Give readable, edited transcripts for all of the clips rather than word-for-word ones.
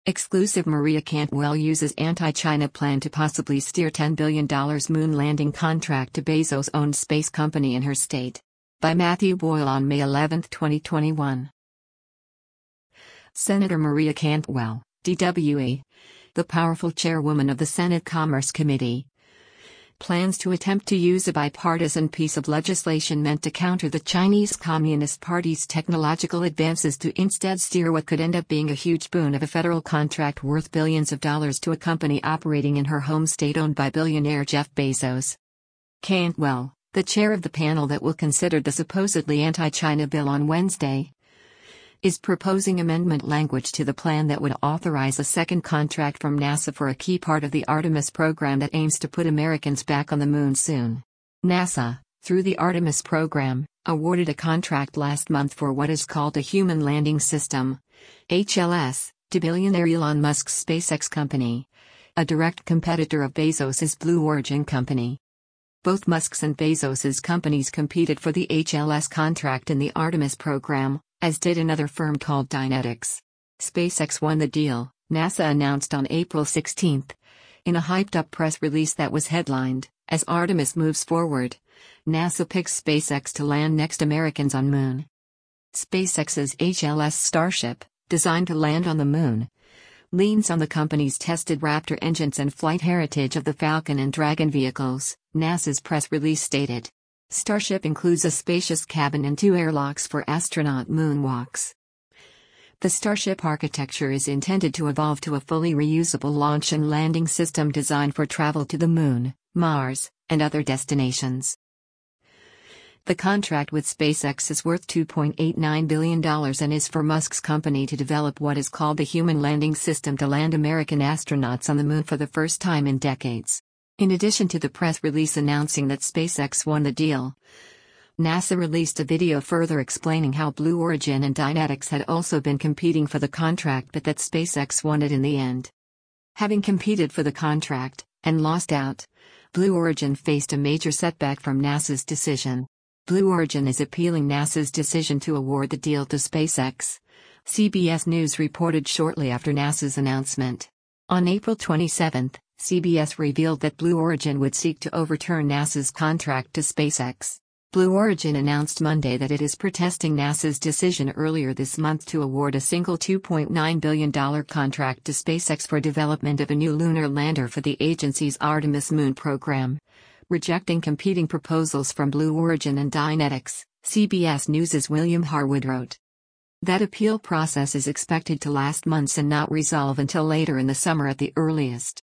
Exclusive Maria Cantwell uses anti-China plan to possibly steer $10 billion moon landing contract to Bezos-owned space company in her state. By Matthew Boyle on May 11, 2021. Senator Maria Cantwell, DWE, the powerful chairwoman of the Senate Commerce Committee, plans to attempt to use a bipartisan piece of legislation meant to counter the Chinese Communist Party's technological advances to instead steer what could end up being a huge boon of a federal contract worth billions of dollars to a company operating in her home state owned by billionaire Jeff Bezos. Cantwell, the chair of the panel that will consider the supposedly anti-China bill on Wednesday, is proposing amendment language to the plan that would authorize a second contract from NASA for a key part of the Artemis program that aims to put Americans back on the moon soon. NASA, through the Artemis program, awarded a contract last month for what is called a Human Landing System, HLS, to billionaire Elon Musk's SpaceX company, a direct competitor of Bezos's Blue Origin company. Both Musk's and Bezos's companies competed for the HLS contract in the Artemis program, as did another firm called Dynetics. SpaceX won the deal, NASA announced on April 16, in a hyped-up press release that was headlined, "As Artemis moves forward, NASA picks SpaceX to land next Americans on Moon." SpaceX's HLS Starship, designed to land on the Moon, leans on the company's tested Raptor engines and flight heritage of the Falcon and Dragon vehicles, NASA's press release stated. Starship includes a spacious cabin and 2 airlocks for astronaut moonwalks. The Starship architecture is intended to evolve to a fully reusable launch and landing system designed for travel to the Moon, Mars, and other destinations. The contract with SpaceX is worth $2.89 billion and is for Musk's company to develop what is called the Human Landing System to land American astronauts on the Moon for the first time in decades. In addition to the press release announcing that SpaceX won the deal, NASA released a video further explaining how Blue Origin and Dynetics had also been competing for the contract but that SpaceX won it in the end. Having competed for the contract, and lost out, Blue Origin faced a major setback from NASA's decision. Blue Origin is appealing NASA's decision to award the deal to SpaceX, CBS News reported shortly after NASA's announcement. On April 27, CBS revealed that Blue Origin would seek to overturn NASA's contract to SpaceX. Blue Origin announced Monday that it is protesting NASA's decision earlier this month to award a single $2.9 billion contract to SpaceX for development of a new lunar lander for the agency's Artemis moon program, rejecting competing proposals from Blue Origin and Dynetics, CBS News' William Harwood wrote. That appeal process is expected to last months and not resolve until later in the summer at the earliest.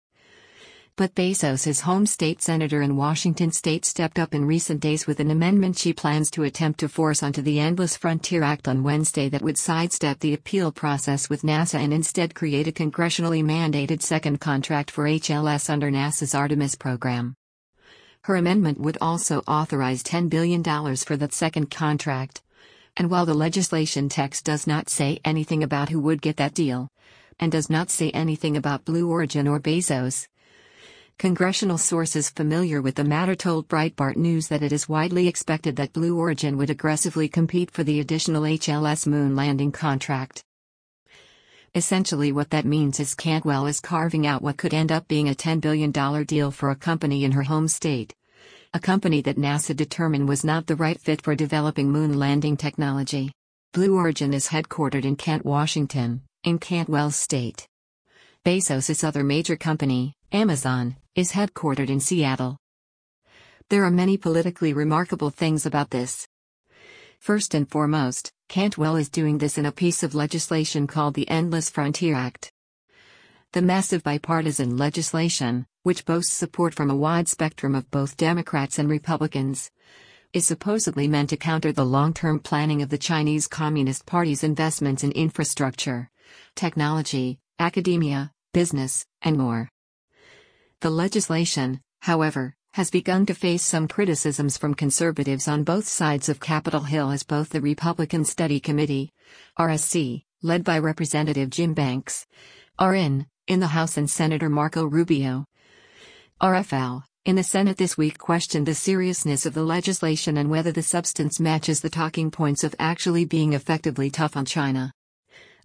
But Bezos' home state senator in Washington state stepped up in recent days with an amendment she plans to attempt to force onto the Endless Frontier Act on Wednesday that would sidestep the appeal process with NASA and instead create a congressionally mandated second contract for HLS under NASA's Artemis program. Her amendment would also authorize $10 billion for that second contract. And while the legislation text does not say anything about who would get that deal, and does not say anything about Blue Origin or Bezos, congressional sources familiar with the matter told Breitbart News that it is widely expected that Blue Origin would aggressively compete for the additional HLS moon landing contract. Essentially what that means is Cantwell is carving out what could end up being a $10 billion deal for a company in her home state, a company that NASA determined was not the right fit for developing moon landing technology. Blue Origin is headquartered in Kent, Washington, in Cantwell's state. Bezos' other major company, Amazon, is headquartered in Seattle. There are many politically remarkable things about this. First and foremost, Cantwell is doing this in a piece of legislation called the Endless Frontier Act. The massive bipartisan legislation, which boasts support from a wide spectrum of both Democrats and Republicans, is supposedly meant to counter the long-term planning of the Chinese Communist Party's investments in infrastructure, technology, academia, business, and more. The legislation, however, has begun to face some criticisms from conservatives on both sides of Capitol Hill as both the Republican Study Committee, RSC, led by Representative Jim Banks, RN, in the House and Senator Marco Rubio, RFL, in the Senate this week questioned the seriousness of the legislation and whether the substance matches the talking points of actually being effectively tough on China.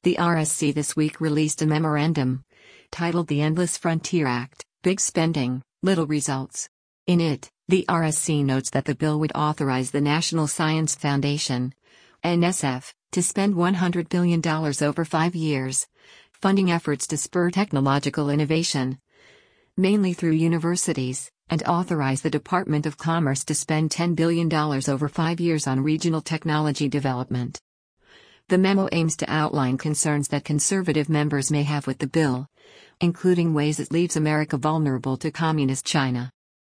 The RSC this week released a memorandum titled The Endless Frontier Act, Big Spending, Little Results. In it, the RSC notes that the bill would authorize the National Science Foundation, NSF, to spend $100 billion over 5 years, funding efforts to spur technological innovation, mainly through universities, and authorize the Department of Commerce to spend $10 billion over 5 years on regional technology development. The memo aims to outline concerns that conservative members may have with the bill, including ways it leaves America vulnerable to communist China.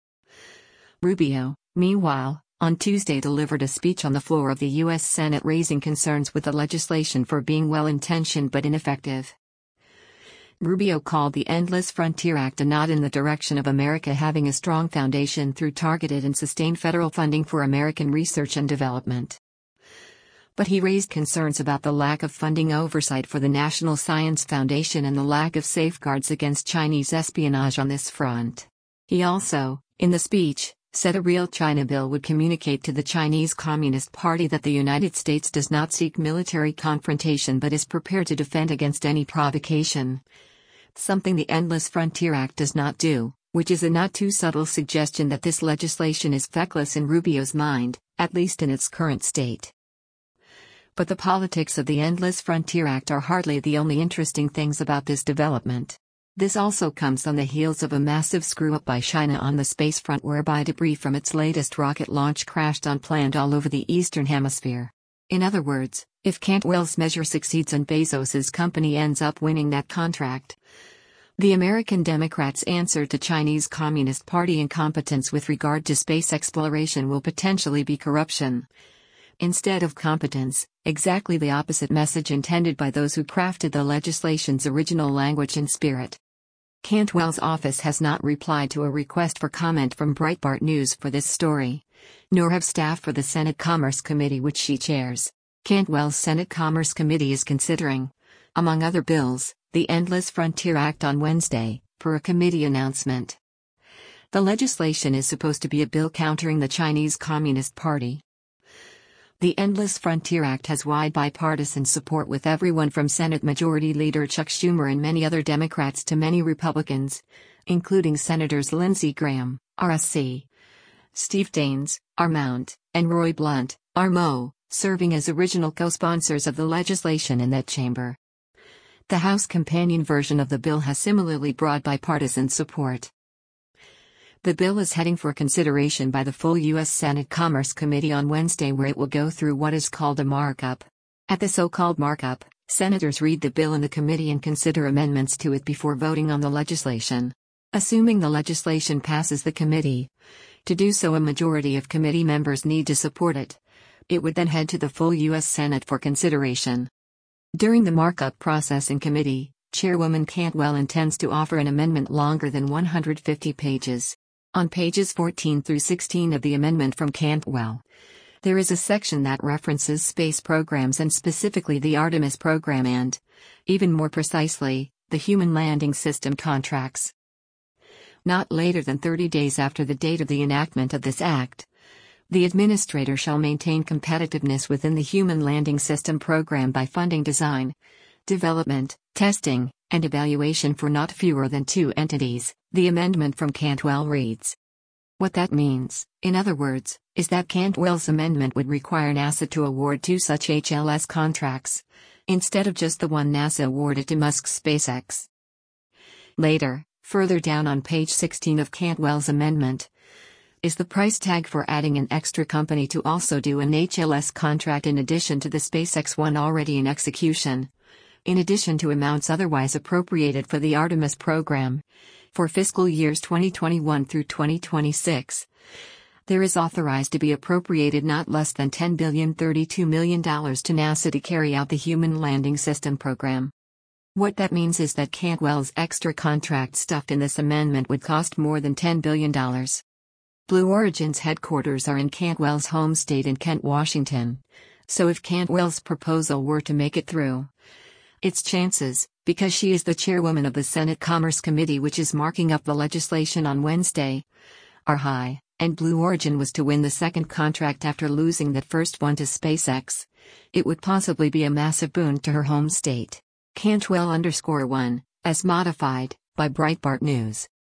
Rubio, meanwhile, on Tuesday delivered a speech on the floor of the U.S. Senate raising concerns with the legislation for being well-intentioned but ineffective. Rubio called the Endless Frontier Act a nod in the direction of America having a strong foundation through targeted and sustained federal funding for American research and development. But he raised concerns about the lack of funding oversight for the National Science Foundation and the lack of safeguards against Chinese espionage on this front. He also, in the speech, said a real China bill would communicate to the Chinese Communist Party that the United States does not seek military confrontation but is prepared to defend against any provocation. Something the Endless Frontier Act does not do, which is a not too subtle suggestion that this legislation is feckless in Rubio's mind, at least in its current state. But the politics of the Endless Frontier Act are hardly the only interesting things about this development. This also comes on the heels of a massive screw-up by China on the space front whereby debris from its latest rocket launch crashed unplanned all over the Eastern Hemisphere. In other words, if Cantwell's measure succeeds and Bezos's company ends up winning that contract, the American Democrats' answer to Chinese Communist Party incompetence with regard to space exploration will potentially be corruption. Instead of competence, exactly the opposite message intended by those who crafted the legislation's original language and spirit. Cantwell's office has not replied to a request for comment from Breitbart News for this story, nor have staff for the Senate Commerce Committee which she chairs. Cantwell's Senate Commerce Committee is considering, among other bills, the Endless Frontier Act on Wednesday, per a committee announcement. The legislation is supposed to be a bill countering the Chinese Communist Party. The Endless Frontier Act has wide bipartisan support with everyone from Senate Majority Leader Chuck Schumer and many other Democrats to many Republicans, including Senators Lindsey Graham, RSC, Steve Daines, RMount, and Roy Blunt, RMO, serving as original co-sponsors of the legislation in that chamber. The House companion version of the bill has similarly broad bipartisan support. The bill is heading for consideration by the full U.S. Senate Commerce Committee on Wednesday, where it will go through what is called a markup. At the so-called markup, senators read the bill in the committee and consider amendments to it before voting on the legislation. Assuming the legislation passes the committee, to do so a majority of committee members need to support it. It would then head to the full U.S. Senate for consideration. During the markup process in committee, Chairwoman Cantwell intends to offer an amendment longer than 150 pages. On pages 14 through 16 of the amendment from Cantwell, there is a section that references space programs and specifically the Artemis program and, even more precisely, the Human Landing System contracts. Not later than 30 days after the date of the enactment of this act, the administrator shall maintain competitiveness within the Human Landing System program by funding design, development, testing, and evaluation for not fewer than 2 entities, the amendment from Cantwell reads. What that means, in other words, is that Cantwell's amendment would require NASA to award 2 such HLS contracts, instead of just the one NASA awarded to Musk's SpaceX. Later, further down on page 16 of Cantwell's amendment, is the price tag for adding an extra company to also do an HLS contract in addition to the SpaceX one already in execution. In addition to amounts otherwise appropriated for the Artemis program, for fiscal years 2021 through 2026, there is authorized to be appropriated not less than $10.032 billion to NASA to carry out the Human Landing System program. What that means is that Cantwell's extra contract stuffed in this amendment would cost more than $10 billion. Blue Origin's headquarters are in Cantwell's home state in Kent, Washington, so if Cantwell's proposal were to make it through, its chances, because she is the chairwoman of the Senate Commerce Committee which is marking up the legislation on Wednesday, are high, and Blue Origin was to win the second contract after losing that first one to SpaceX. It would possibly be a massive boon to her home state. Cantwell_1, as modified, by Breitbart News.